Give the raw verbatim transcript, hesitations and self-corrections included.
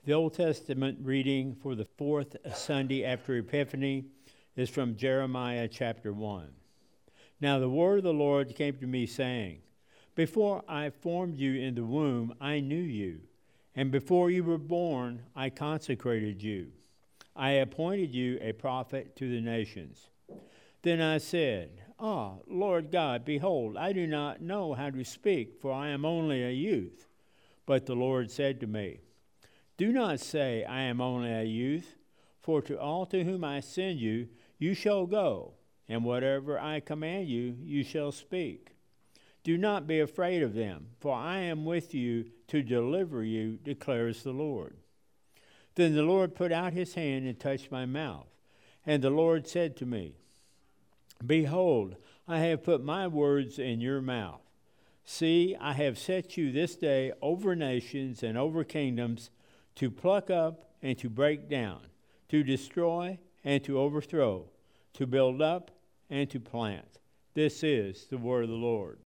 The Old Testament reading for the fourth Sunday after Epiphany is from Jeremiah chapter one. Now the word of the Lord came to me, saying, Before I formed you in the womb, I knew you, and before you were born, I consecrated you. I appointed you a prophet to the nations. Then I said, Ah, Lord God, behold, I do not know how to speak, for I am only a youth. But the Lord said to me, Do not say, I am only a youth, for to all to whom I send you, you shall go, and whatever I command you, you shall speak. Do not be afraid of them, for I am with you to deliver you, declares the Lord. Then the Lord put out his hand and touched my mouth. And the Lord said to me, Behold, I have put my words in your mouth. See, I have set you this day over nations and over kingdoms, to pluck up and to break down, to destroy and to overthrow, to build up and to plant. This is the word of the Lord.